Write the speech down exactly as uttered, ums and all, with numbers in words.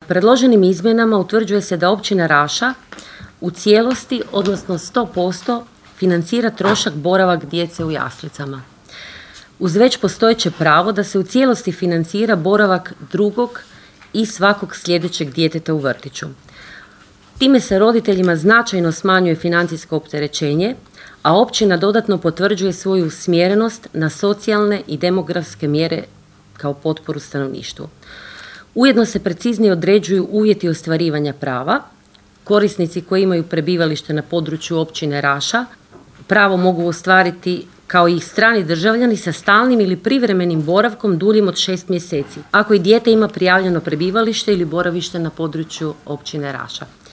Predloženim izmjenama utvrđuje se da općina Raša u cijelosti, odnosno sto posto, financira trošak boravak djece u jaslicama, uz već postojeće pravo da se u cijelosti financira boravak drugog i svakog sljedećeg djeteta u vrtiću. Time se roditeljima značajno smanjuje financijsko opterećenje, a općina dodatno potvrđuje svoju usmjerenost na socijalne i demografske mjere kao potporu stanovništvu. Ujedno se preciznije određuju uvjeti ostvarivanja prava. Korisnici koji imaju prebivalište na području općine Raša pravo mogu ostvariti kao i strani državljani sa stalnim ili privremenim boravkom duljim od šest mjeseci, ako i dijete ima prijavljeno prebivalište ili boravište na području općine Raša.